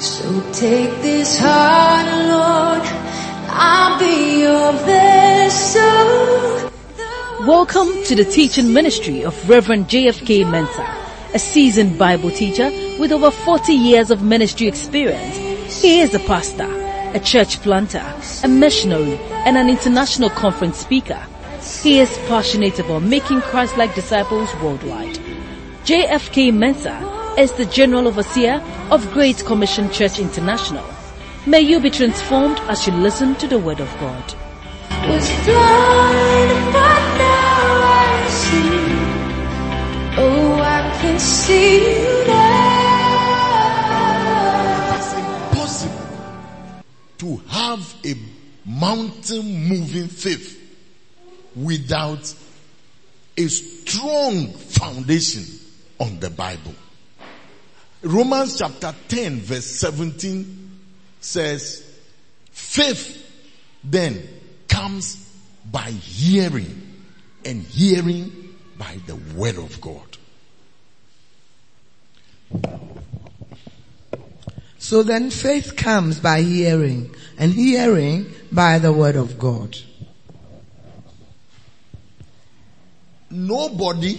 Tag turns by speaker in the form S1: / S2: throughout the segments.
S1: So take this heart, Lord, I'll be your vessel.
S2: Welcome to the teaching ministry of Reverend JFK Mensah, a seasoned Bible teacher with over 40 years of ministry experience. He is a pastor, a church planter, a missionary, and an international conference speaker. He is passionate about making Christ-like disciples worldwide. JFK Mensah is the General Overseer of Great Commission Church International. May you be transformed as you listen to the Word of God.
S1: Was blind, but now I see. Oh, I can see you now.
S3: It's impossible to have a mountain-moving faith without a strong foundation on the Bible. Romans chapter 10 verse 17 says, faith then comes by hearing, and hearing by the word of God.
S4: So then faith comes by hearing, and hearing by the word of God.
S3: Nobody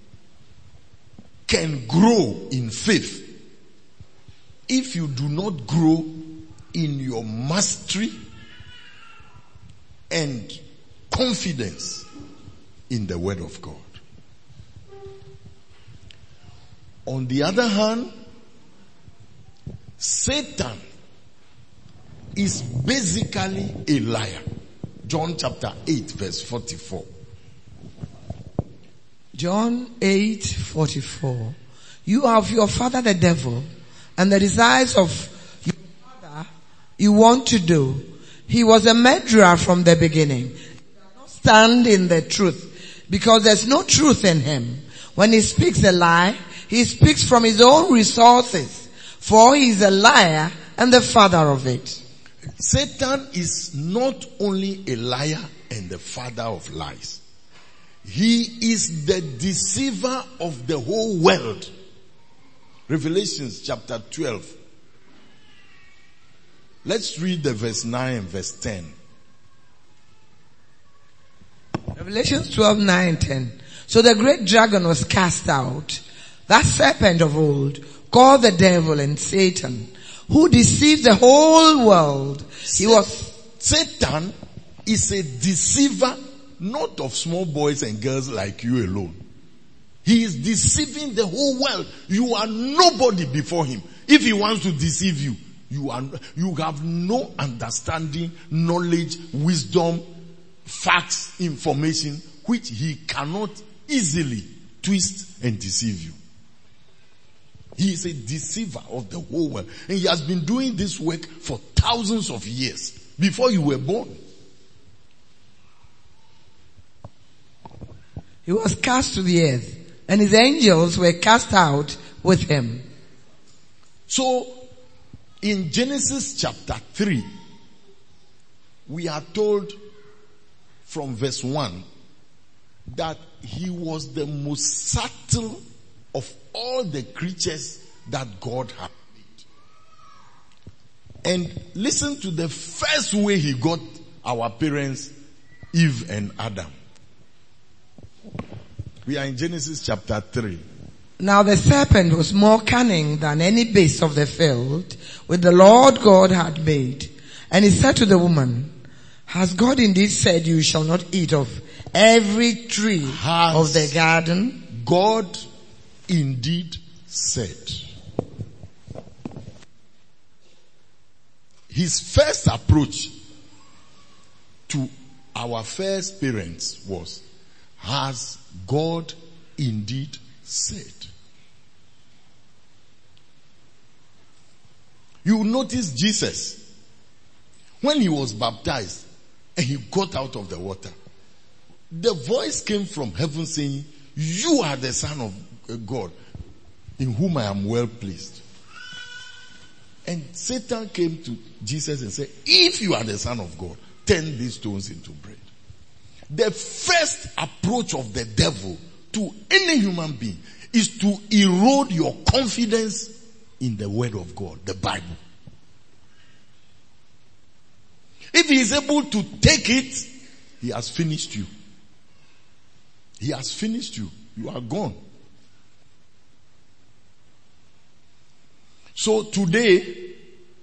S3: can grow in faith if you do not grow in your mastery and confidence in the word of God. On the other hand, Satan is basically a liar. John chapter 8 verse 44.
S4: John 8:44. You are of your father the devil, and the desires of your father you want to do. He was a murderer from the beginning. He does not stand in the truth, because there's no truth in him. When he speaks a lie, he speaks from his own resources, for he is a liar and the father of it.
S3: Satan is not only a liar and the father of lies. He is the deceiver of the whole world. Revelations chapter 12. Let's read the verse 9 and verse 10.
S4: Revelations 12:9-10. So the great dragon was cast out, that serpent of old, called the devil and Satan, who deceived the whole world.
S3: Satan is a deceiver, not of small boys and girls like you alone. He is deceiving the whole world. You are nobody before him. If he wants to deceive you, you have no understanding, knowledge, wisdom, facts, information, which he cannot easily twist and deceive you. He is a deceiver of the whole world. And he has been doing this work for thousands of years, before you were born.
S4: He was cast to the earth, and his angels were cast out with him.
S3: So, in Genesis chapter 3, we are told from verse 1 that he was the most subtle of all the creatures that God had made. And listen to the first way he got our parents, Eve and Adam. We are in Genesis chapter 3.
S4: Now the serpent was more cunning than any beast of the field which the Lord God had made. And he said to the woman, has God indeed said you shall not eat of every tree of the garden?
S3: God indeed said. His first approach to our first parents was, has God indeed said? You notice Jesus, when he was baptized and he got out of the water, the voice came from heaven saying, you are the Son of God, in whom I am well pleased. And Satan came to Jesus and said, if you are the Son of God, turn these stones into bread. The first approach of the devil to any human being is to erode your confidence in the word of God, the Bible. If he is able to take it, he has finished you. He has finished you. You are gone. So today,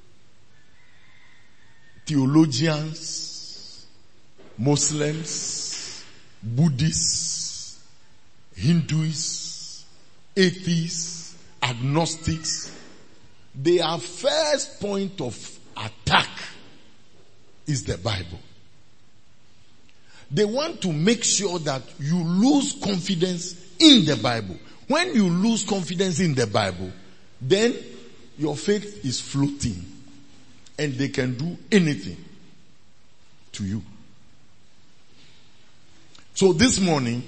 S3: theologians, Muslims, Buddhists, Hindus, atheists, agnostics, their first point of attack is the Bible. They want to make sure that you lose confidence in the Bible. When you lose confidence in the Bible, then your faith is floating and they can do anything to you. So this morning,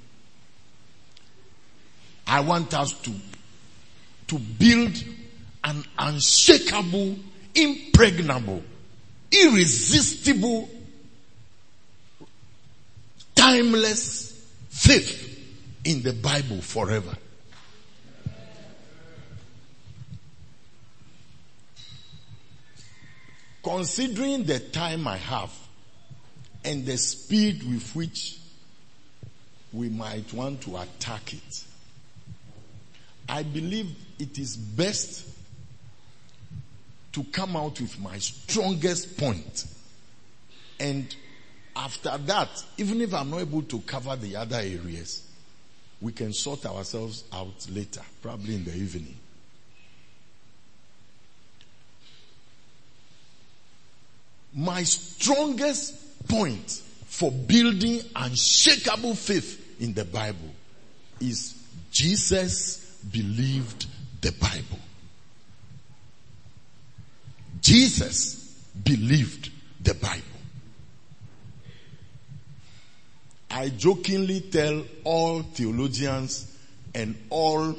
S3: I want us to build an unshakable, impregnable, irresistible, timeless faith in the Bible forever. Considering the time I have and the speed with which we might want to attack it, I believe it is best to come out with my strongest point. And after that, even if I'm not able to cover the other areas, we can sort ourselves out later, probably in the evening. My strongest point for building unshakable faith in the Bible is Jesus believed the Bible. Jesus believed the Bible. I jokingly tell all theologians and all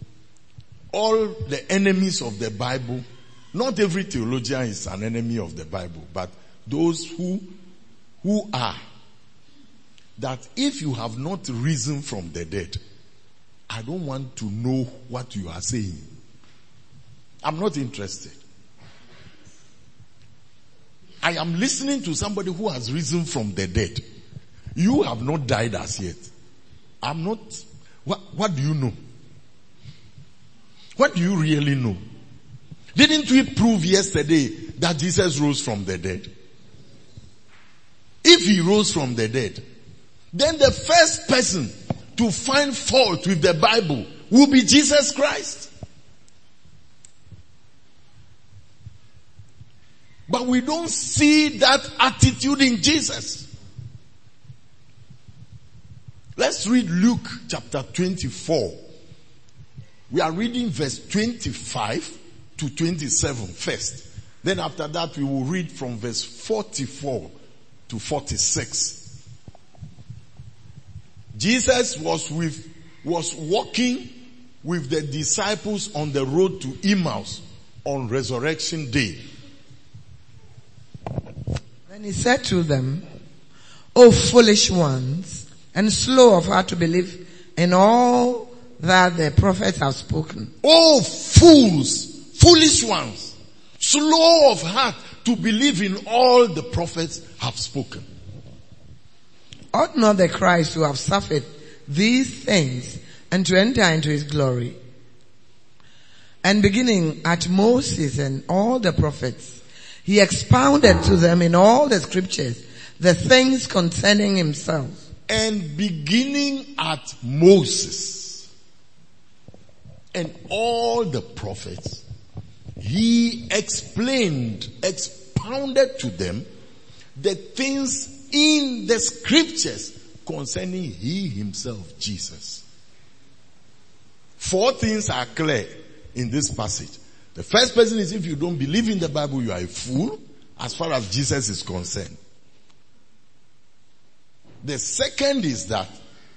S3: the enemies of the Bible, not every theologian is an enemy of the Bible, but those who are, that if you have not risen from the dead, I don't want to know what you are saying. I'm not interested. I am listening to somebody who has risen from the dead. You have not died as yet. I'm not. What do you know? What do you really know? Didn't we prove yesterday that Jesus rose from the dead? If he rose from the dead, then the first person to find fault with the Bible will be Jesus Christ. But we don't see that attitude in Jesus. Let's read Luke chapter 24. We are reading verse 25 to 27 first. Then after that we will read from verse 44 to 46. Jesus was walking with the disciples on the road to Emmaus on Resurrection Day.
S4: Then he said to them, O foolish ones, and slow of heart to believe in all that the prophets have spoken.
S3: Oh fools, foolish ones, slow of heart to believe in all the prophets have spoken.
S4: Ought not the Christ to have suffered these things and to enter into his glory? And beginning at Moses and all the prophets, he expounded to them in all the scriptures the things concerning himself.
S3: And beginning at Moses and all the prophets, he expounded to them the things in the scriptures concerning he himself, Jesus. 4 things are clear in this passage. The first person is, if you don't believe in the Bible, you are a fool as far as Jesus is concerned. The second is that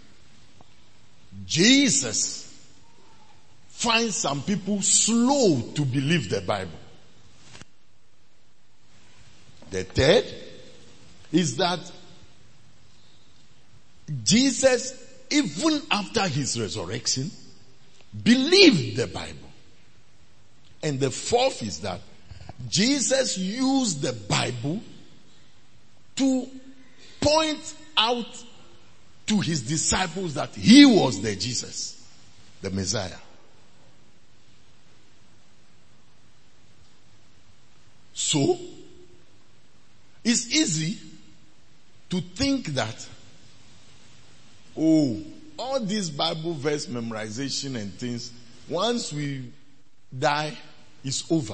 S3: Jesus finds some people slow to believe the Bible. The third is that Jesus, even after his resurrection, believed the Bible. And the fourth is that Jesus used the Bible to point out to his disciples that he was the Jesus, the Messiah. So, it's easy to think that, all this Bible verse memorization and things, once we die, it's over.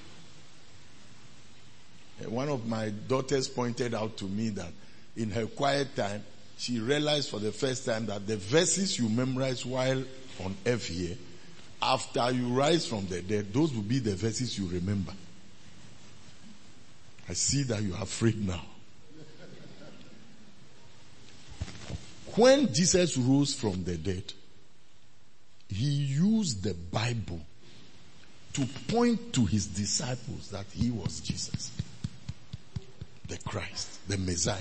S3: One of my daughters pointed out to me that in her quiet time, she realized for the first time that the verses you memorize while on earth here, after you rise from the dead, those will be the verses you remember. I see that you are afraid now. When Jesus rose from the dead, he used the Bible to point to his disciples that he was Jesus, the Christ, the Messiah.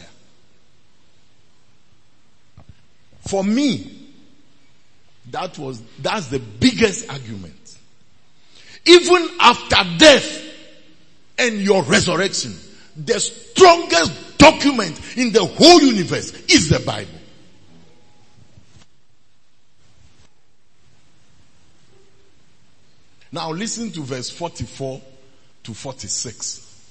S3: For me, that's the biggest argument. Even after death and your resurrection, the strongest document in the whole universe is the Bible. Now listen to verse 44 to 46.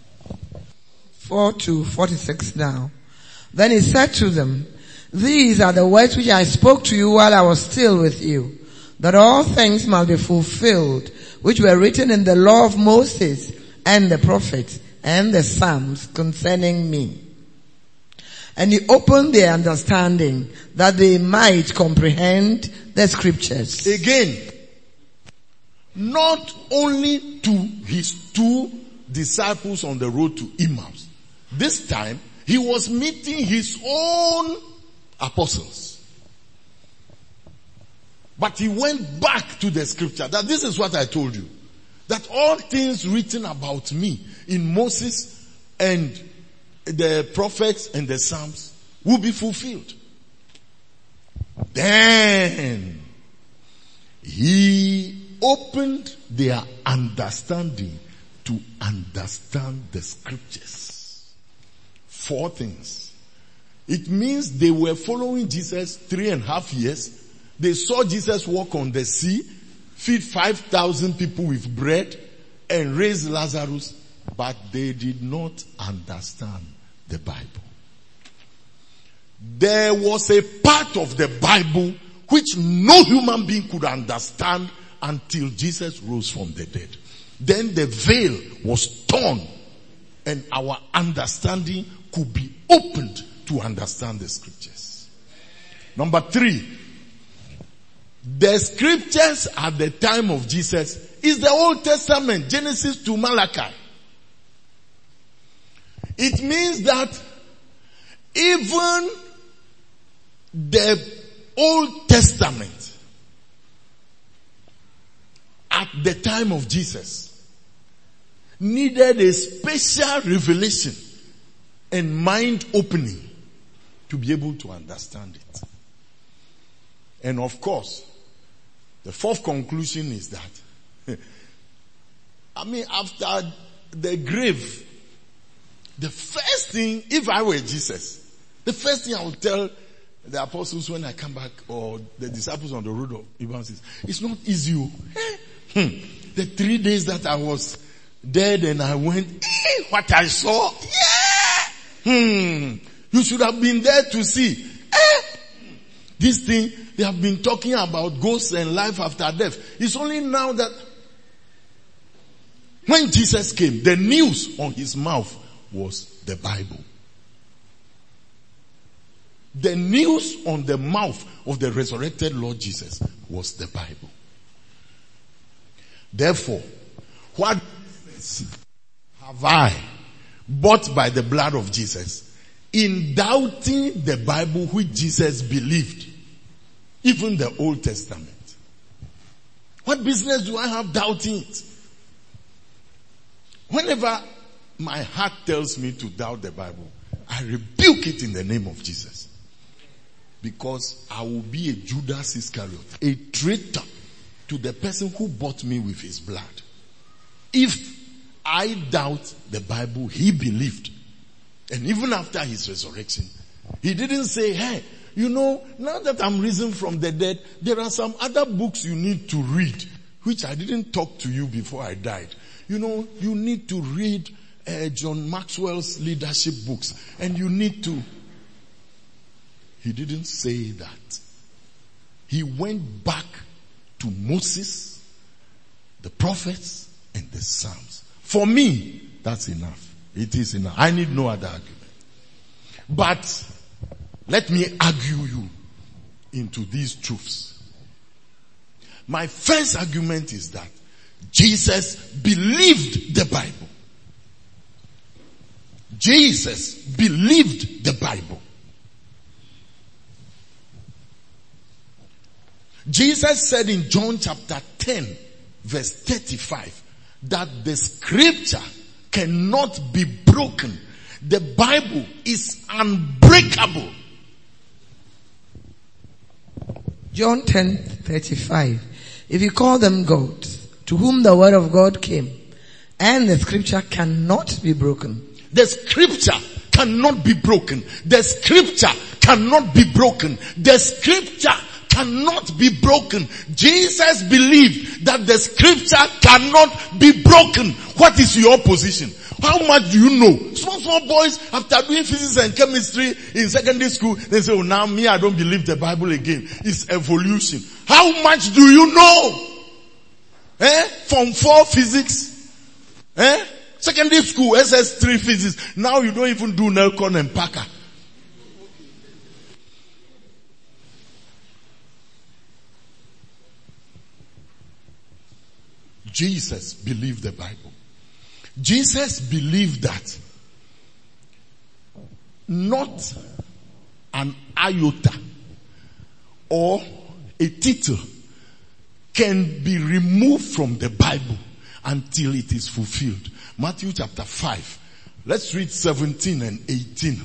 S4: 4 to 46 now. Then he said to them, these are the words which I spoke to you while I was still with you, that all things might be fulfilled, which were written in the law of Moses and the prophets and the Psalms concerning me. And he opened their understanding that they might comprehend the scriptures.
S3: Again, not only to his two disciples on the road to Emmaus. This time, he was meeting his own apostles. But he went back to the scripture. That this is what I told you. That all things written about me in Moses and the prophets and the Psalms will be fulfilled. Then he opened their understanding to understand the scriptures. 4 things. It means they were following Jesus 3.5 years. They saw Jesus walk on the sea, feed 5,000 people with bread, and raise Lazarus, but they did not understand the Bible. There was a part of the Bible which no human being could understand until Jesus rose from the dead. Then the veil was torn and our understanding could be opened to understand the scriptures. Number 3, the scriptures at the time of Jesus is the Old Testament, Genesis to Malachi. It means that even the Old Testament at the time of Jesus needed a special revelation and mind opening to be able to understand it. And of course, the 4th conclusion is that, after the grave, the first thing, if I were Jesus, the first thing I would tell the apostles when I come back, or the disciples on the road of Emmaus, is, it's not easy. The 3 days that I was dead and I went, what I saw, you should have been there to see. This thing, they have been talking about ghosts and life after death. It's only now that when Jesus came, the news on his mouth was the Bible. The news on the mouth of the resurrected Lord Jesus was the Bible. Therefore, what have I bought by the blood of Jesus in doubting the Bible which Jesus believed, even the Old Testament? What business do I have doubting it? Whenever my heart tells me to doubt the Bible, I rebuke it in the name of Jesus. Because I will be a Judas Iscariot, a traitor to the person who bought me with his blood. If I doubt the Bible he believed, And even after his resurrection, he didn't say, hey, you know, now that I'm risen from the dead, there are some other books you need to read, which I didn't talk to you before I died. You know, you need to read John Maxwell's leadership books, and you need to. He didn't say that. He went back to Moses, the prophets, and the Psalms. For me, that's enough. It is enough. I need no other argument. But let me argue you into these truths. My first argument is that Jesus believed the Bible. Jesus believed the Bible. Jesus said in John chapter 10 verse 35 that the scripture cannot be broken. The Bible is unbreakable.
S4: John 10:35. If you call them goats, to whom the word of God came, and the scripture cannot be broken.
S3: The scripture cannot be broken. The scripture cannot be broken. The scripture cannot be broken. Jesus believed that the scripture cannot be broken. What is your position? How much do you know? Small boys, after doing physics and chemistry in secondary school, they say, oh, now me, I don't believe the Bible again. It's evolution. How much do you know? Form 4 physics? Secondary school, SS3 physics. Now you don't even do Nelcon and Packer. Jesus believed the Bible. Jesus believed that not an iota or a tittle can be removed from the Bible until it is fulfilled. Matthew chapter 5. Let's read 17 and 18.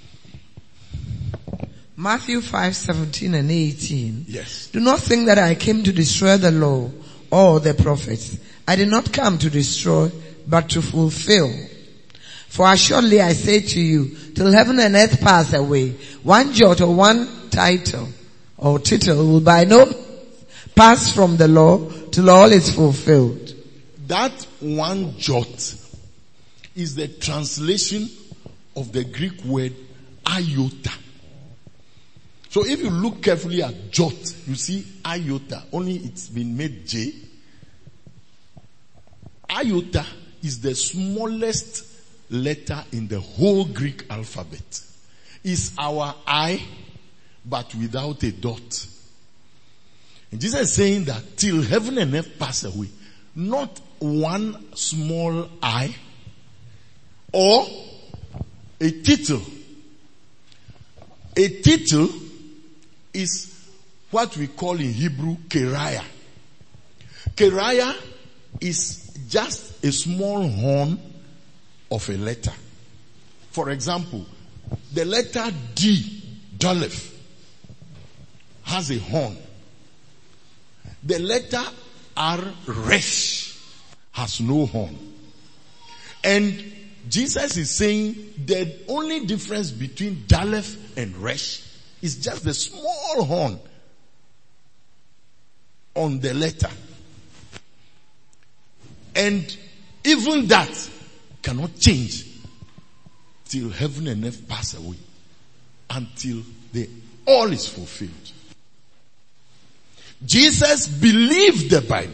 S4: Matthew 5:17 and 18.
S3: Yes.
S4: Do not think that I came to destroy the law or the prophets. I did not come to destroy, but to fulfill. For assuredly I say to you, till heaven and earth pass away, one jot or one tittle will by no means pass from the law till all is fulfilled.
S3: That one jot is the translation of the Greek word iota. So if you look carefully at jot, you see iota, only it's been made J. Iota is the smallest letter in the whole Greek alphabet. It's our I, but without a dot. And Jesus is saying that till heaven and earth pass away, not one small I or a tittle. A tittle is what we call in Hebrew Keriah. Keriah is just a small horn of a letter. For example, the letter D, Doleph, has a horn. The letter R, Resh, has no horn. And Jesus is saying the only difference between Doleph and Resh is just the small horn on the letter. And even that cannot change till heaven and earth pass away, until all is fulfilled. Jesus believed the Bible.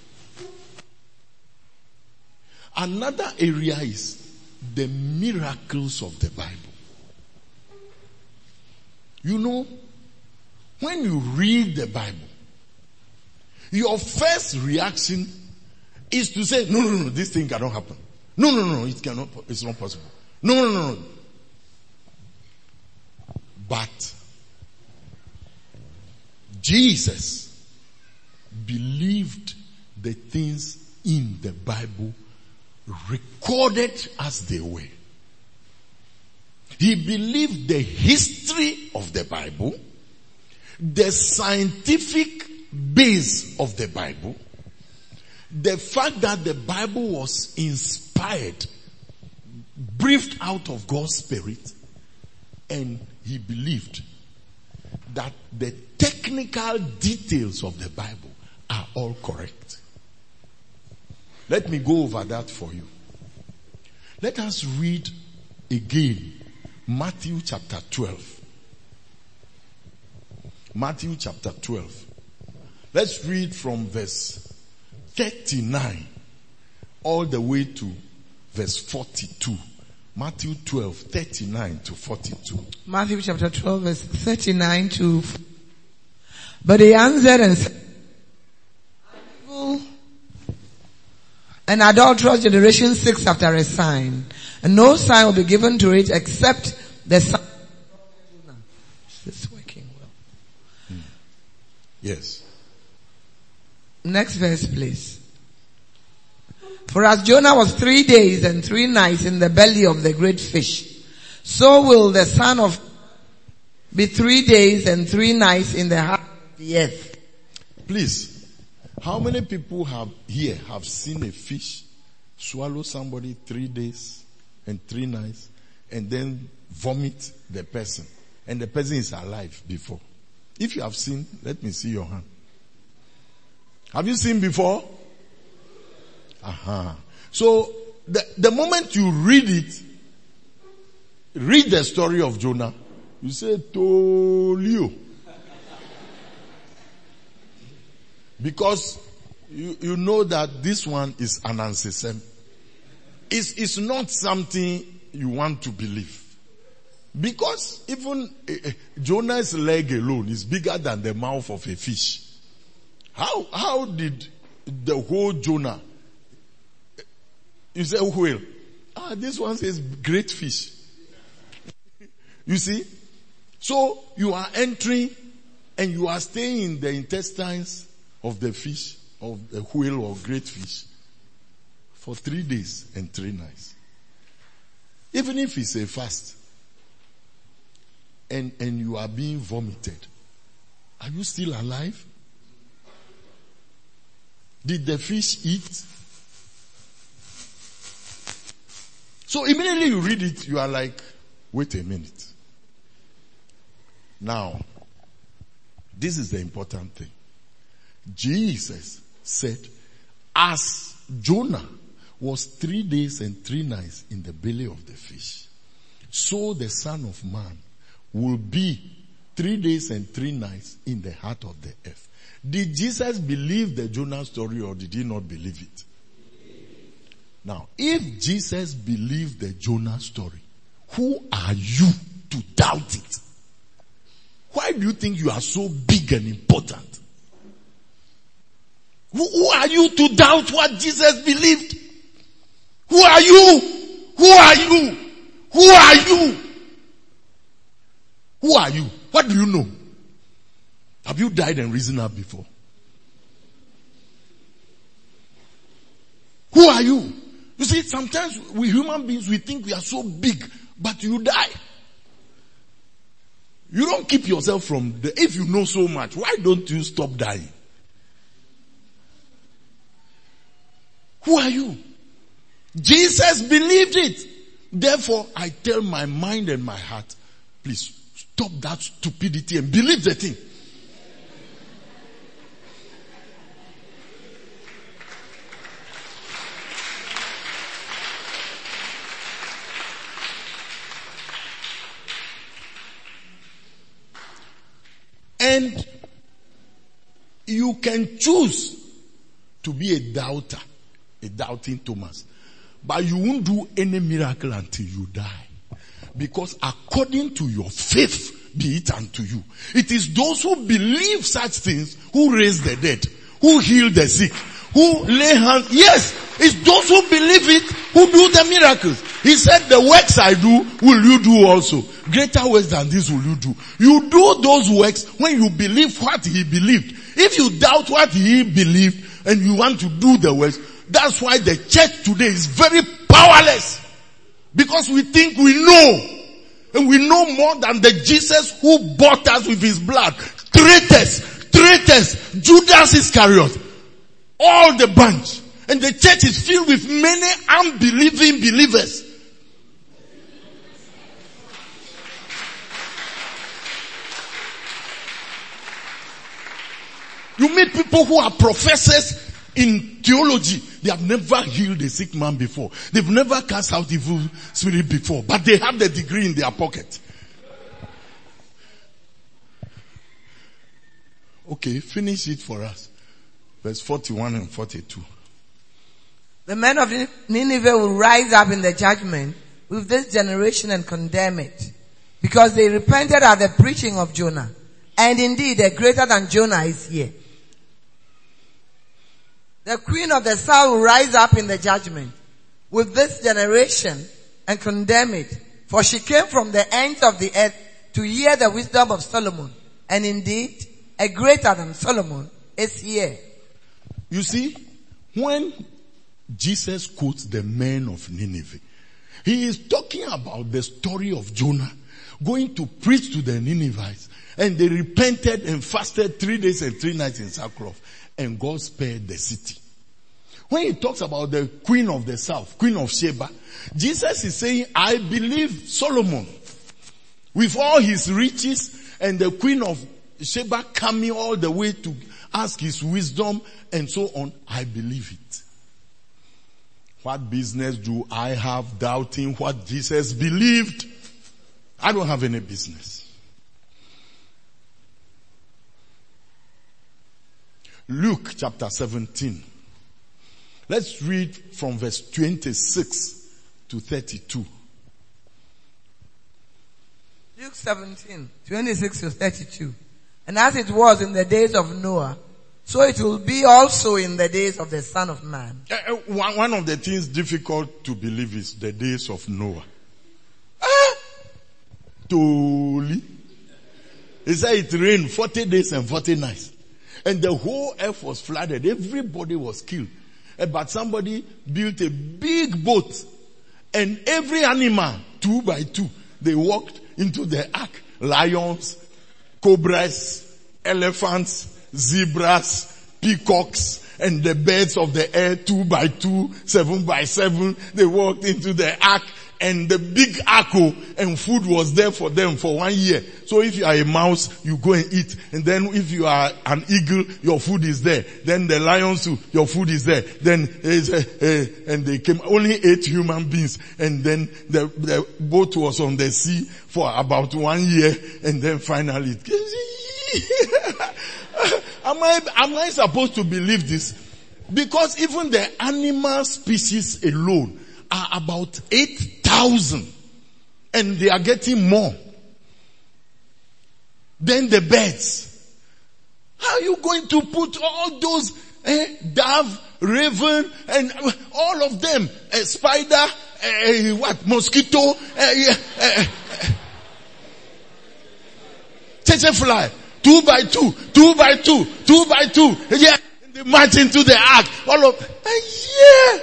S3: Another area is the miracles of the Bible. You know, when you read the Bible, your first reaction is to say, no, this thing cannot happen. No, it's not possible. No. But Jesus believed the things in the Bible recorded as they were. He believed the history of the Bible, the scientific base of the Bible, the fact that the Bible was inspired, breathed out of God's spirit, and he believed that the technical details of the Bible are all correct. Let me go over that for you. Let us read again Matthew chapter 12. Matthew chapter 12. Let's read from verse 39 all the way to verse 42. Matthew 12, 39 to 42.
S4: Matthew chapter 12 verse 39 to... But he answered and said, an adulterous generation seeks after a sign, and no sign will be given to it except the sign. Is this working well?
S3: Yes.
S4: Next verse, please. For as Jonah was 3 days and 3 nights in the belly of the great fish, so will the Son of be 3 days and 3 nights in the heart of the earth.
S3: Please, how many people have seen a fish swallow somebody 3 days and 3 nights and then vomit the person, and the person is alive before? If you have seen, let me see your hand. Have you seen before? So the moment you read it, read the story of Jonah, you say, Tolio. Because you know that this one is an ancestor. It's not something you want to believe. Because even Jonah's leg alone is bigger than the mouth of a fish. How did the whole Jonah, you say whale? This one says great fish. You see? So you are entering and you are staying in the intestines of the fish, of the whale or great fish, for 3 days and 3 nights. Even if it's a fast, and you are being vomited, are you still alive? Did the fish eat? So immediately you read it, you are like, wait a minute. Now, this is the important thing. Jesus said, as Jonah was 3 days and 3 nights in the belly of the fish, so the Son of Man will be 3 days and 3 nights in the heart of the earth. Did Jesus believe the Jonah story, or did he not believe it? Now, if Jesus believed the Jonah story, who are you to doubt it? Why do you think you are so big and important? Who are you to doubt what Jesus believed? Who are you? Who are you? Who are you? Who are you? What do you know? Have you died and risen up before? Who are you? You see, sometimes we human beings, we think we are so big, but you die. You don't keep yourself from if you know so much, why don't you stop dying? Who are you? Jesus believed it. Therefore, I tell my mind and my heart, please stop that stupidity and believe the thing. And you can choose to be a doubter, a doubting Thomas. But you won't do any miracle until you die. Because according to your faith, be it unto you. It is those who believe such things who raise the dead, who heal the sick, who lay hands. Yes, it's those who believe it who do the miracles. He said, the works I do, will you do also. Greater works than this will you do. You do those works when you believe what he believed. If you doubt what he believed and you want to do the works, that's why the church today is very powerless. Because we think we know. And we know more than the Jesus who bought us with his blood. Traitors, Judas Iscariot, all the bunch. And the church is filled with many unbelieving believers. You meet people who are professors in theology. They have never healed a sick man before. They've never cast out evil spirit before. But they have the degree in their pocket. Okay, finish it for us. Verse 41 and 42.
S4: The men of Nineveh will rise up in the judgment with this generation and condemn it, because they repented at the preaching of Jonah. And indeed, a greater than Jonah is here. The queen of the south will rise up in the judgment with this generation and condemn it, for she came from the ends of the earth to hear the wisdom of Solomon. And indeed, a greater than Solomon is here.
S3: You see, when Jesus quotes the men of Nineveh, he is talking about the story of Jonah going to preach to the Ninevites, and they repented and fasted 3 days and 3 nights in sackcloth, and God spared the city. When he talks about the queen of the south, Queen of Sheba, Jesus is saying, I believe Solomon with all his riches and the queen of Sheba coming all the way to ask his wisdom and so on. I believe it. What business do I have doubting what Jesus believed? I don't have any business. Luke chapter 17. Let's read from verse 26 to 32.
S4: Luke 17, 26 to 32. And as it was in the days of Noah, so it will be also in the days of the Son of Man.
S3: One of the things difficult to believe is the days of Noah. Totally. He said it rained 40 days and 40 nights. And the whole earth was flooded. Everybody was killed. But somebody built a big boat. And every animal, 2 by 2, they walked into the ark. Lions, cobras, elephants, zebras, peacocks, and the birds of the air, 2 by 2, 7 by 7. They walked into the ark, and the big ark and food was there for them for 1 year. So if you are a mouse, you go and eat. And then if you are an eagle, your food is there. Then the lions too, your food is there. Then, and they came, only 8 human beings. And then the boat was on the sea for about 1 year. And then finally, am I supposed to believe this? Because even the animal species alone are about 8,000, and they are getting more. Then the birds. How are you going to put all those dove, raven, and all of them, spider, mosquito, tsetse fly, 2 by 2, 2 by 2, 2 by 2. Yeah, they march into the ark. All of, yeah.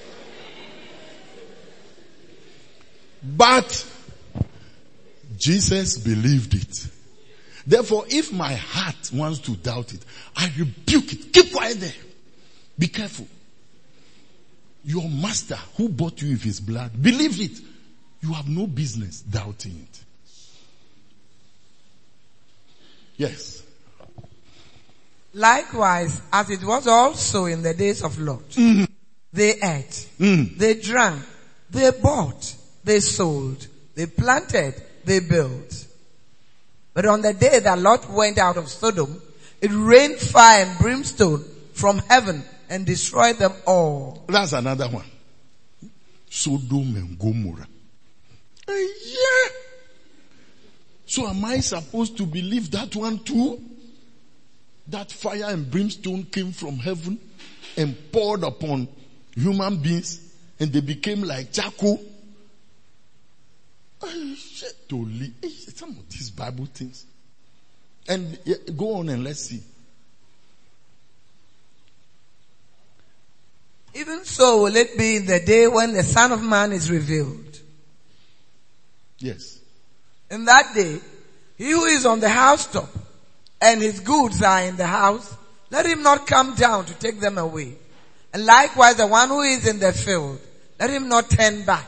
S3: But Jesus believed it. Therefore, if my heart wants to doubt it, I rebuke it. Keep quiet there. Be careful. Your master who bought you with his blood, believe it. You have no business doubting it. Yes.
S4: Likewise, as it was also in the days of Lot, they ate, they drank, they bought, they sold, they planted, they built. But on the day that Lot went out of Sodom, it rained fire and brimstone from heaven and destroyed them all.
S3: That's another one. Sodom and Gomorrah. Yeah. So am I supposed to believe that one too? That fire and brimstone came from heaven and poured upon human beings and they became like charcoal? Some of these Bible things. And go on and let's see.
S4: Even so will it be in the day when the Son of Man is revealed.
S3: Yes.
S4: In that day, he who is on the housetop and his goods are in the house, let him not come down to take them away. And likewise the one who is in the field, let him not turn back.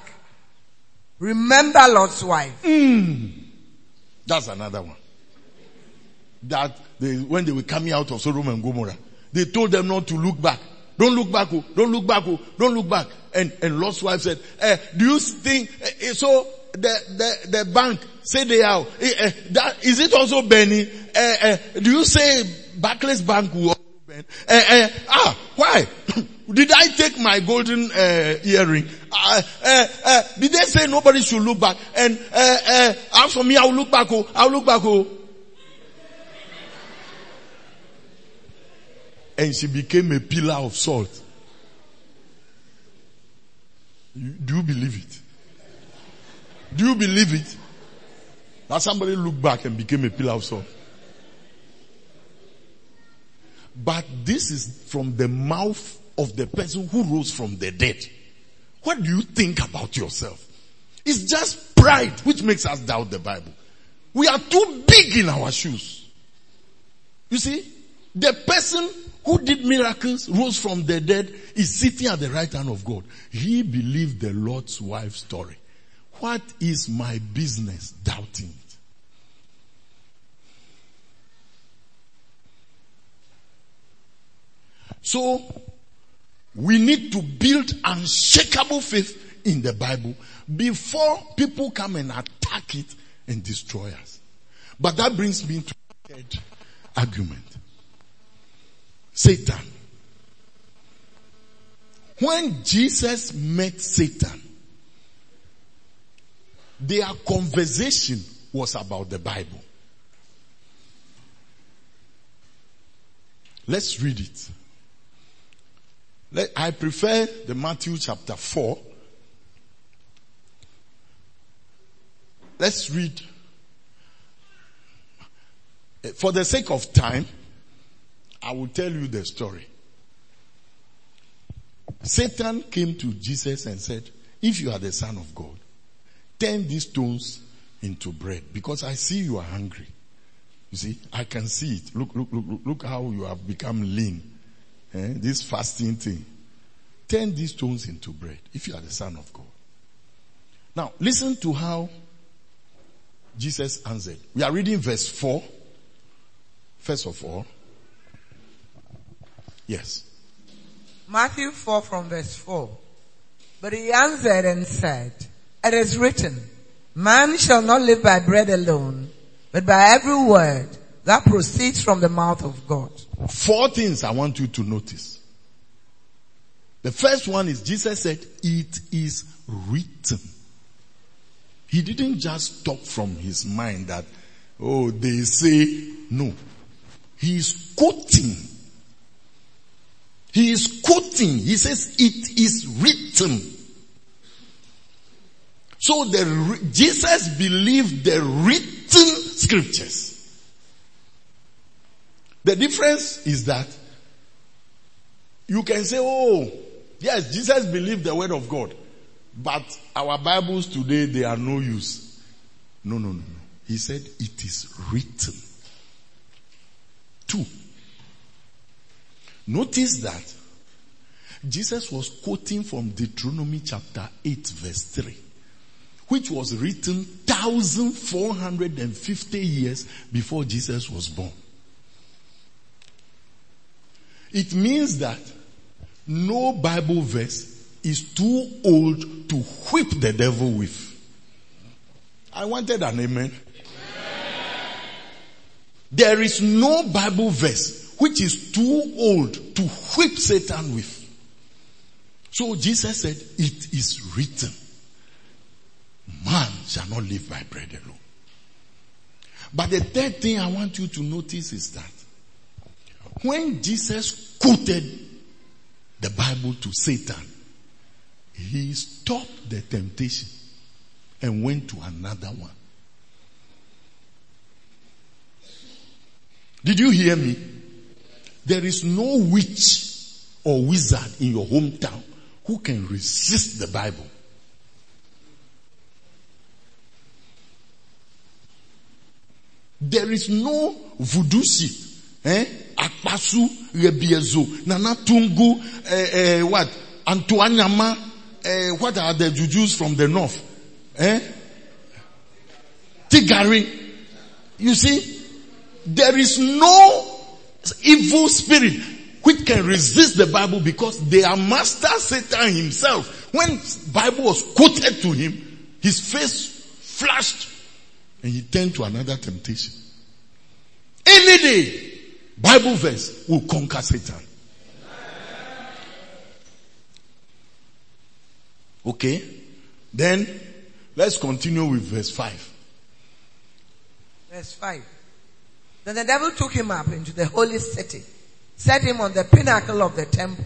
S4: Remember Lot's wife.
S3: That's another one. that when they were coming out of Sodom and Gomorrah, they told them not to look back. Don't look back, oh, don't look back, oh, don't look back. And Lot's wife said, do you think, so the bank say they are, that, is it also Benny? Do you say Barclays Bank will also Ben? Why? Did I take my golden earring? Did they say nobody should look back? And as for me, I'll look back, oh, I'll look back, oh. And she became a pillar of salt. Do you believe it? Do you believe it? That somebody looked back and became a pillar of salt. But this is from the mouth of the person who rose from the dead. What do you think about yourself? It's just pride which makes us doubt the Bible. We are too big in our shoes. You see, the person who did miracles, rose from the dead, is sitting at the right hand of God. He believed the Lord's wife's story. What is my business doubting it? So, we need to build unshakable faith in the Bible before people come and attack it and destroy us. But that brings me to the third argument. Satan. When Jesus met Satan, their conversation was about the Bible. Let's read it. I prefer the Matthew chapter 4. Let's read. For the sake of time, I will tell you the story. Satan came to Jesus and said, if you are the Son of God, turn these stones into bread, because I see you are hungry. You see, I can see it. Look how you have become lean. This fasting thing. Turn these stones into bread, if you are the Son of God. Now, listen to how Jesus answered. We are reading verse 4. First of all. Yes.
S4: Matthew 4 from verse 4. But he answered and said, it is written, man shall not live by bread alone, but by every word that proceeds from the mouth of God.
S3: 4 things I want you to notice. The first one is Jesus said, it is written. He didn't just talk from his mind that, oh, they say no. He is quoting. He is quoting. He says, it is written. So Jesus believed the written scriptures. The difference is that you can say, oh, yes, Jesus believed the word of God, but our Bibles today, they are no use. No. He said, it is written. 2. Notice that Jesus was quoting from Deuteronomy chapter 8 verse 3, which was written 1,450 years before Jesus was born. It means that no Bible verse is too old to whip the devil with. I wanted an amen. There is no Bible verse which is too old to whip Satan with. So Jesus said, it is written, man shall not live by bread alone. But the third thing I want you to notice is that when Jesus quoted the Bible to Satan, he stopped the temptation and went to another one. Did you hear me? There is no witch or wizard in your hometown who can resist the Bible. There is no voodoo shit. Akpasu, Rebiezo, Nanatungu, what? Antoanyama, what are the jujus from the north? Tigari. You see? there is no evil spirit which can resist the Bible, because their master Satan himself, when Bible was quoted to him, his face flashed and he turned to another temptation. Any day, Bible verse will conquer Satan. Okay? Then, let's continue with verse 5.
S4: Verse 5. Then the devil took him up into the holy city, set him on the pinnacle of the temple.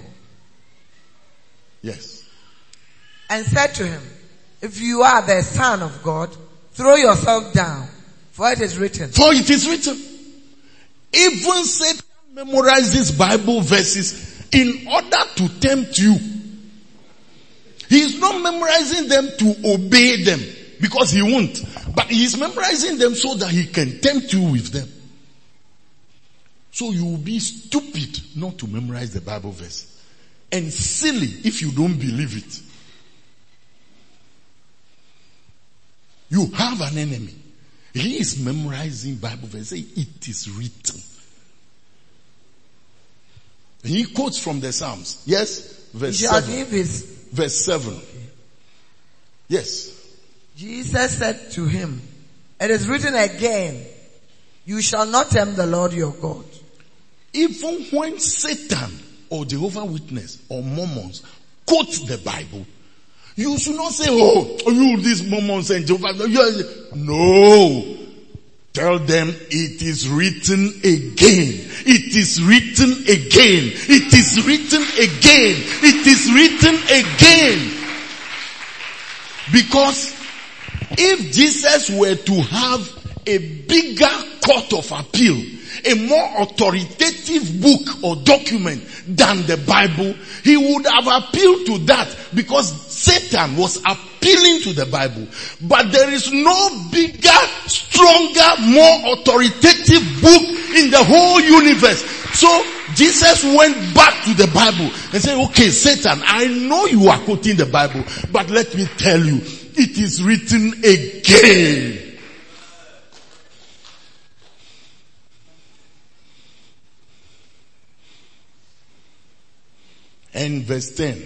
S3: Yes.
S4: And said to him, if you are the Son of God, throw yourself down, for it is written.
S3: For it is written. Even Satan memorizes Bible verses in order to tempt you. He is not memorizing them to obey them, because he won't. But he is memorizing them so that he can tempt you with them. So you will be stupid not to memorize the Bible verse, and silly if you don't believe it. You have an enemy. He is memorizing Bible verse. It is written. And he quotes from the Psalms. Yes? Verse 7. Verse 7. Yes.
S4: Jesus said to him, it is written again, you shall not tempt the Lord your God.
S3: Even when Satan or Jehovah's Witness or Mormons quote the Bible, you should not say, oh, you these Mormons and Jehovah's. No. Tell them it is written again. It is written again. It is written again. It is written again. Because if Jesus were to have a bigger court of appeal, a more authoritative book or document than the Bible, he would have appealed to that, because Satan was appealing to the Bible. But there is no bigger, stronger, more authoritative book in the whole universe. So Jesus went back to the Bible and said, okay, Satan, I know you are quoting the Bible, but let me tell you, it is written again. And verse 10.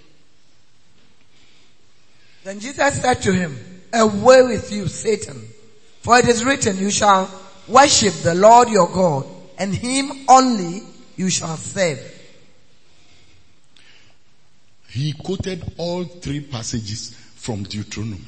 S4: Then Jesus said to him, away with you, Satan, for it is written, you shall worship the Lord your God, and him only you shall serve.
S3: He quoted all three passages from Deuteronomy.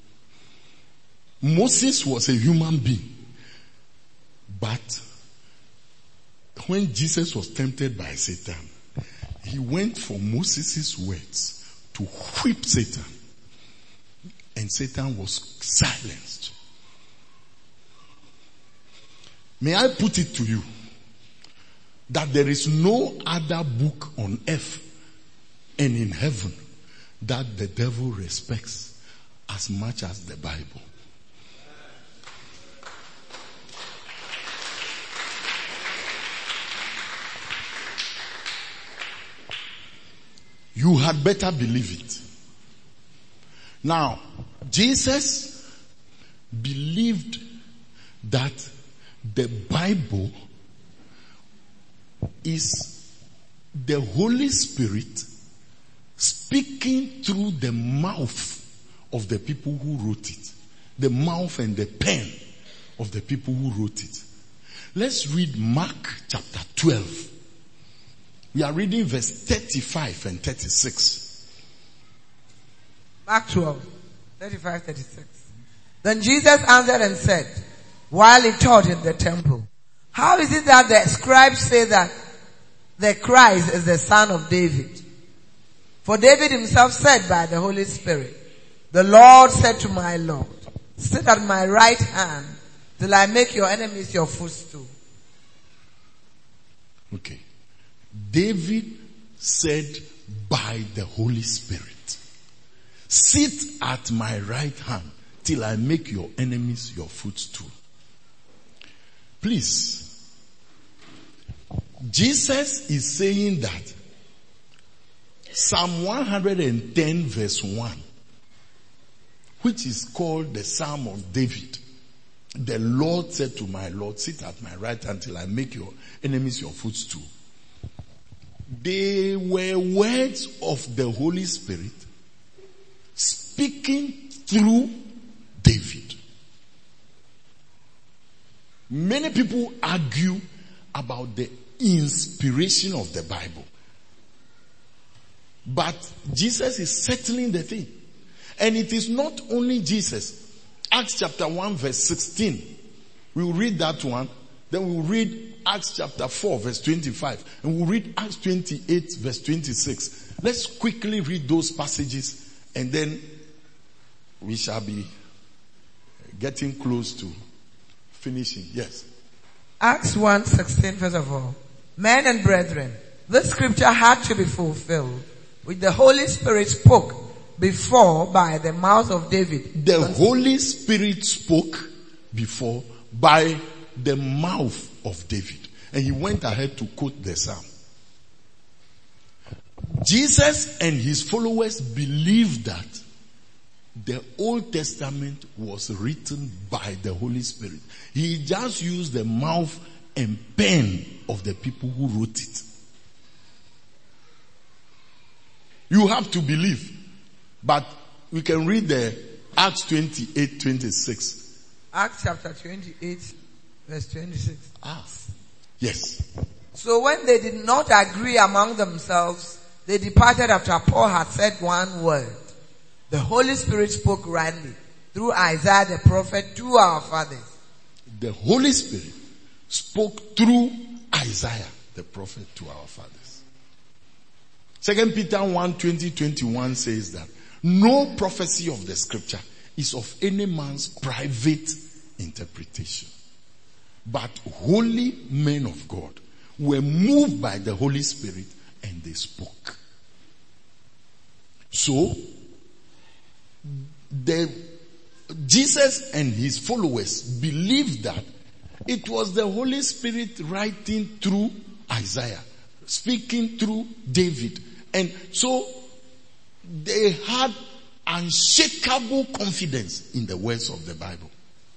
S3: Moses was a human being, but when Jesus was tempted by Satan, he went for Moses' words to whip Satan. And Satan was silenced. May I put it to you that there is no other book on earth and in heaven that the devil respects as much as the Bible. You had better believe it. Now, Jesus believed that the Bible is the Holy Spirit speaking through the mouth of the people who wrote it. The mouth and the pen of the people who wrote it. Let's read Mark chapter 12. We are reading verse 35 and 36.
S4: Mark 12, 35, 36. Then Jesus answered and said, while he taught in the temple, how is it that the scribes say that the Christ is the son of David? For David himself said by the Holy Spirit, the Lord said to my Lord, sit at my right hand till I make your enemies your footstool.
S3: Okay. David said by the Holy Spirit, sit at my right hand till I make your enemies your footstool. Please, Jesus is saying that Psalm 110 verse 1, which is called the Psalm of David, the Lord said to my Lord, sit at my right until I make your enemies your footstool. They were words of the Holy Spirit speaking through David. Many people argue about the inspiration of the Bible. But Jesus is settling the thing. And it is not only Jesus. Acts chapter 1 verse 16. We will read that one. Then we will read Acts chapter 4 verse 25. And we'll read Acts 28 verse 26. Let's quickly read those passages and then we shall be getting close to finishing. Yes.
S4: Acts 1:16 first of all. Men and brethren, this scripture had to be fulfilled, which the Holy Spirit spoke before by the mouth of David.
S3: The Holy Spirit spoke before by the mouth of David. And he went ahead to quote the psalm. Jesus and his followers believed that the Old Testament was written by the Holy Spirit. He just used the mouth and pen of the people who wrote it. You have to believe. But we can read the Acts 28:26.
S4: Acts chapter 28 verse 26.
S3: Yes.
S4: So when they did not agree among themselves, they departed after Paul had said one word. The Holy Spirit spoke rightly through Isaiah the prophet to our fathers.
S3: The Holy Spirit spoke through Isaiah the prophet to our fathers. 2 Peter 1:20-21 says that no prophecy of the scripture is of any man's private interpretation. But holy men of God were moved by the Holy Spirit and they spoke. So, Jesus and his followers believed that it was the Holy Spirit writing through Isaiah, speaking through David. And so they had unshakable confidence in the words of the Bible.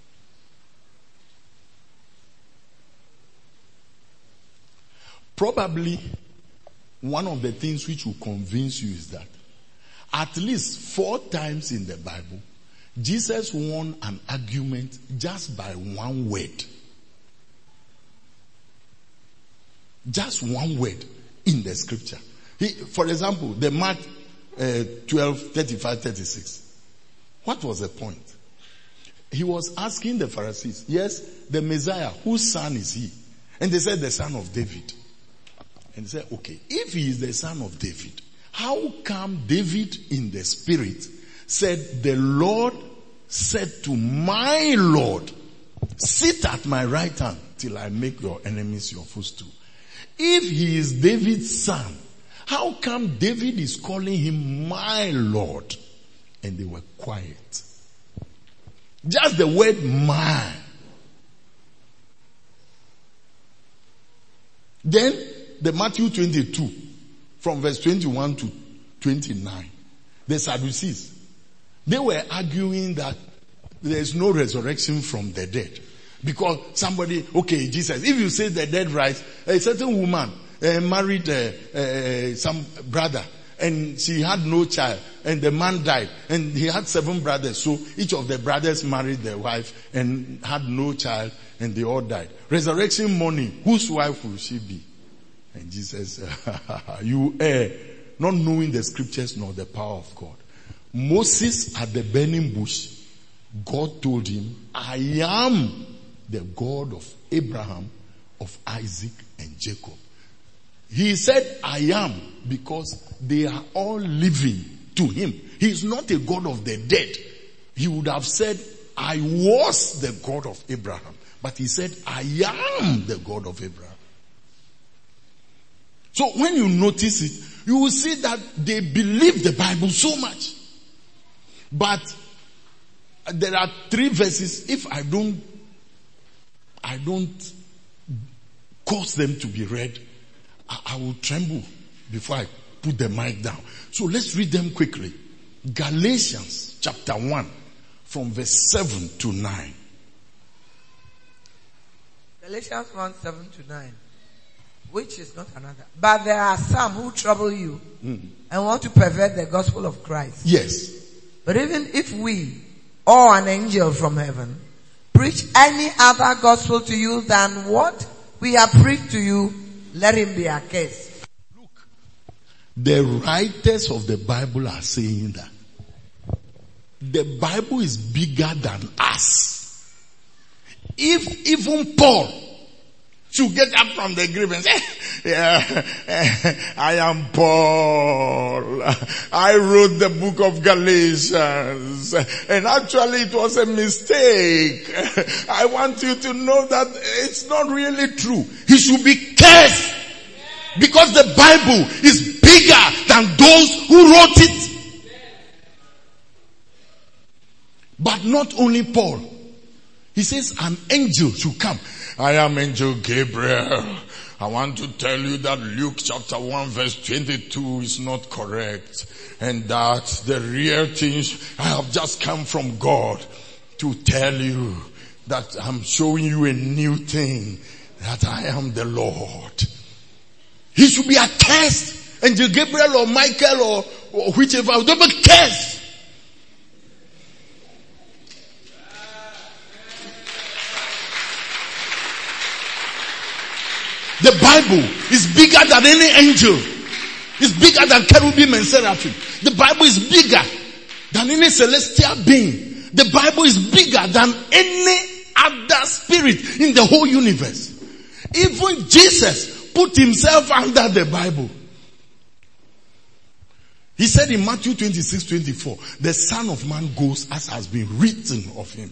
S3: Probably one of the things which will convince you is that at least 4 times in the Bible, Jesus won an argument just by one word. Just one word in the scripture. For example, the Mark 12:35-36. What was the point? He was asking the Pharisees, yes, the Messiah, whose son is he? And they said the son of David. And they said, okay, if he is the son of David, how come David in the spirit said, the Lord said to my Lord, sit at my right hand till I make your enemies your footstool. If he is David's son, how come David is calling him my Lord? And they were quiet. Just the word my. Then the Matthew 22 from verse 21 to 29. The Sadducees, they were arguing that there is no resurrection from the dead. Because somebody, okay, Jesus, if you say the dead rise, a certain woman married some brother and she had no child and the man died and he had 7 brothers. So each of the brothers married their wife and had no child and they all died. Resurrection morning, whose wife will she be? And Jesus, you err, not knowing the scriptures nor the power of God. Moses at the burning bush, God told him, I am the God of Abraham, of Isaac and Jacob. He said, I am, because they are all living to him. He is not a God of the dead. He would have said, I was the God of Abraham. But he said, I am the God of Abraham. So when you notice it, you will see that they believe the Bible so much. But there are 3 verses, if I don't cause them to be read, I will tremble before I put the mic down. So let's read them quickly. Galatians chapter 1 from verse 7 to 9.
S4: Galatians 1:7-9, which is not another. But there are some who trouble you and want to pervert the gospel of Christ.
S3: Yes.
S4: But even if we, or an angel from heaven, preach any other gospel to you than what we have preached to you, let him be accursed.
S3: Look, the writers of the Bible are saying that the Bible is bigger than us. If even Paul should get up from the grave and say, I am Paul. I wrote the book of Galatians. And actually it was a mistake. I want you to know that it's not really true. He should be cursed. Because the Bible is bigger than those who wrote it. But not only Paul. He says an angel should come. I am angel Gabriel. I want to tell you that Luke chapter 1 verse 22 is not correct. And that the real things, I have just come from God to tell you that I'm showing you a new thing. That I am the Lord. He should be accursed. Angel Gabriel or Michael or whichever, they be cursed. The Bible is bigger than any angel. It's bigger than cherubim and seraphim. The Bible is bigger than any celestial being. The Bible is bigger than any other spirit in the whole universe. Even Jesus put himself under the Bible. He said in Matthew 26:24, the Son of Man goes as has been written of him.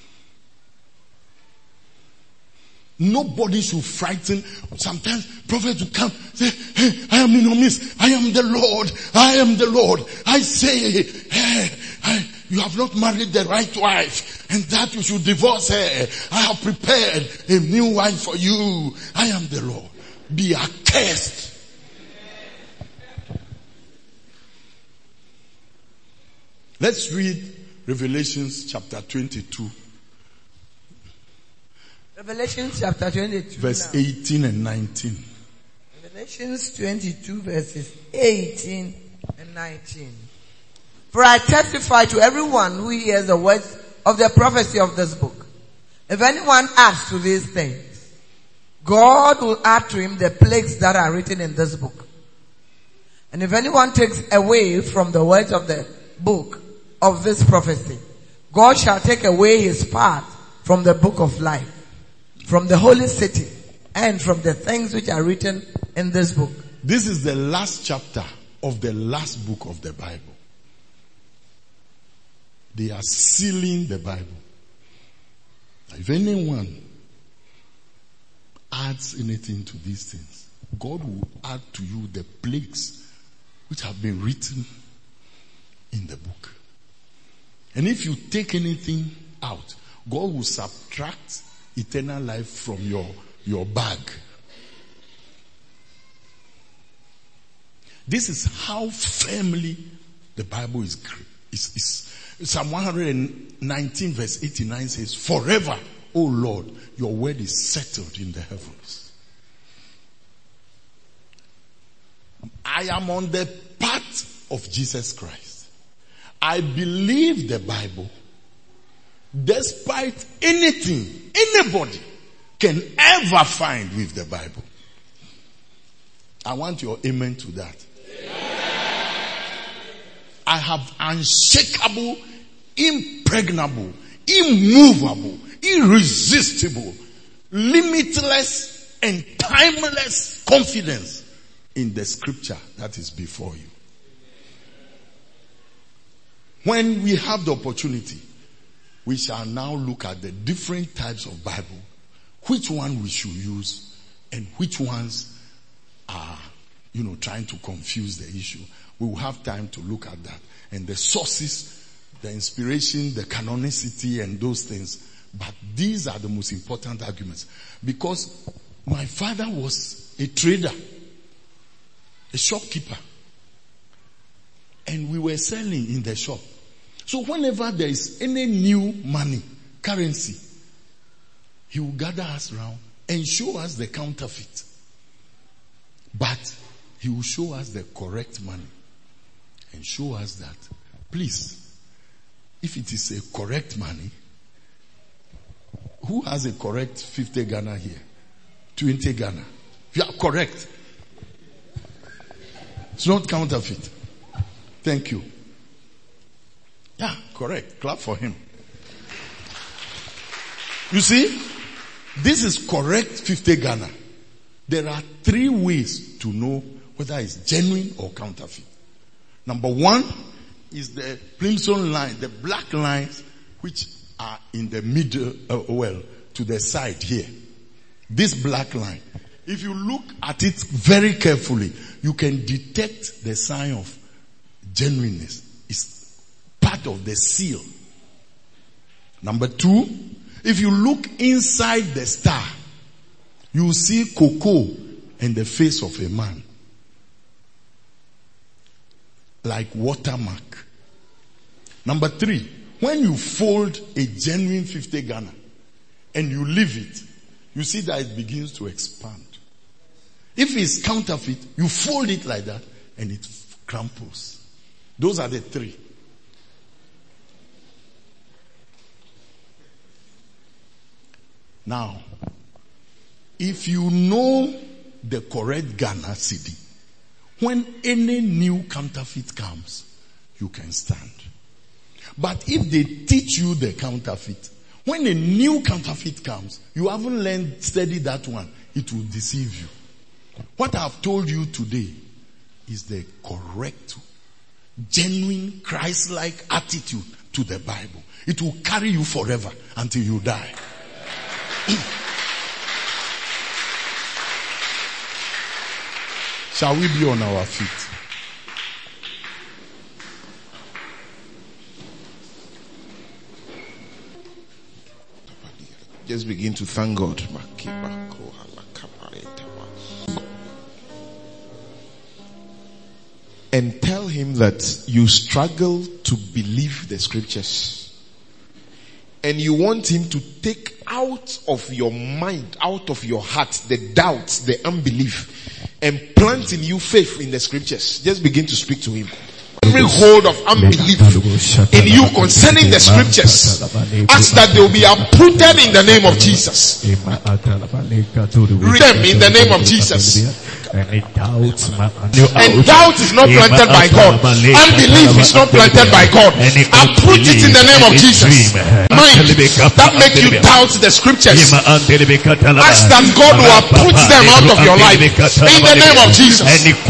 S3: Nobody should frighten. Sometimes prophets will come, say, hey, I am in your midst. I am the Lord. I am the Lord. I say, hey, you have not married the right wife and that you should divorce her. I have prepared a new wife for you. I am the Lord. Be accursed. Let's read Revelations chapter 22.
S4: Revelation chapter 22.
S3: Verse 18 and 19.
S4: Revelations 22 verses 18 and 19. For I testify to everyone who hears the words of the prophecy of this book. If anyone adds to these things, God will add to him the plagues that are written in this book. And if anyone takes away from the words of the book of this prophecy, God shall take away his part from the book of life, from the holy city, and from the things which are written in this book.
S3: This is the last chapter of the last book of the Bible. They are sealing the Bible. If anyone adds anything to these things, God will add to you the plagues which have been written in the book. And if you take anything out, God will subtract eternal life from your bag. This is how firmly the Bible is. Psalm 119 verse 89 says, forever, O Lord, your word is settled in the heavens. I am on the path of Jesus Christ. I believe the Bible. Despite anything anybody can ever find with the Bible. I want your amen to that. I have unshakable, impregnable, immovable, irresistible, limitless and timeless confidence in the scripture that is before you. When we have the opportunity, we shall now look at the different types of Bible, which one we should use and which ones are, trying to confuse the issue. We will have time to look at that and the sources, the inspiration, the canonicity and those things. But these are the most important arguments because my father was a trader, a shopkeeper, and we were selling in the shop. So whenever there is any new money, currency, he will gather us around and show us the counterfeit. But he will show us the correct money and show us that, please, if it is a correct money, who has a correct 50 Ghana here? 20 Ghana. You are correct. It's not counterfeit. Thank you. Yeah, correct. Clap for him. You see, this is correct 50 Ghana. There are 3 ways to know whether it's genuine or counterfeit. Number 1 is the Plimsoll line, the black lines which are in the middle, to the side here. This black line. If you look at it very carefully, you can detect the sign of genuineness. It's part of the seal. Number 2, if you look inside the star, you will see cocoa and the face of a man. Like watermark. Number 3, when you fold a genuine 50 Ghana and you leave it, you see that it begins to expand. If it's counterfeit, you fold it like that and it crumples. Those are the 3. Now, if you know the correct Ghana cedi, when any new counterfeit comes, you can stand. But if they teach you the counterfeit, when a new counterfeit comes, you haven't studied that one, it will deceive you. What I've told you today is the correct, genuine, Christ-like attitude to the Bible. It will carry you forever until you die. Shall we be on our feet?
S5: Just begin to thank God. And tell him that you struggle to believe the scriptures. And you want him to take out of your mind, out of your heart, the doubts, the unbelief, and plant in you faith in the scriptures. Just begin to speak to him. Every hold of unbelief in you concerning the scriptures, ask that they will be uprooted in the name of Jesus. Read them in the name of Jesus. And doubt is not planted by God. Unbelief is not planted by God. Uproot it in the name of Jesus. Mind that make you doubt the scriptures, ask that God will uproot them out of your life in the name of Jesus.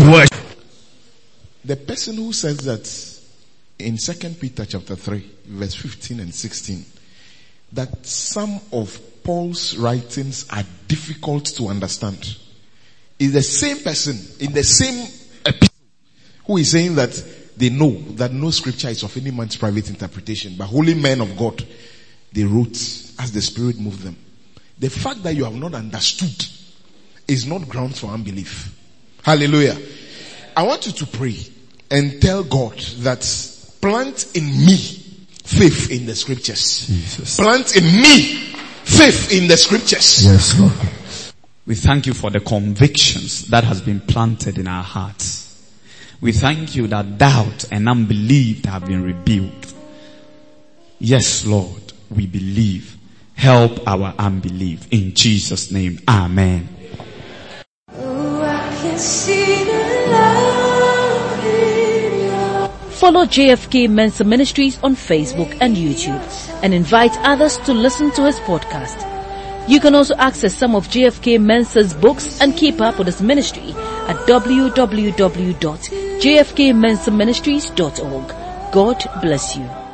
S5: The person who says that in 2 Peter chapter 3 verse 15 and 16 that some of Paul's writings are difficult to understand is the same person in the same epistle who is saying that they know that no scripture is of any man's private interpretation, but holy men of God, they wrote as the Spirit moved them. The fact that you have not understood is not grounds for unbelief. Hallelujah. I want you to pray and tell God that plant in me faith in the scriptures. Jesus. Plant in me faith in the scriptures.
S6: Yes, Lord. We thank you for the convictions that has been planted in our hearts. We thank you that doubt and unbelief have been rebuked. Yes, Lord, we believe. Help our unbelief. In Jesus' name, amen.
S1: Oh, I can see the love in your...
S2: Follow JFK Mensa Ministries on Facebook and YouTube and invite others to listen to his podcast. You can also access some of JFK Mensa's books and keep up with his ministry at www.jfkmensaministries.org. God bless you.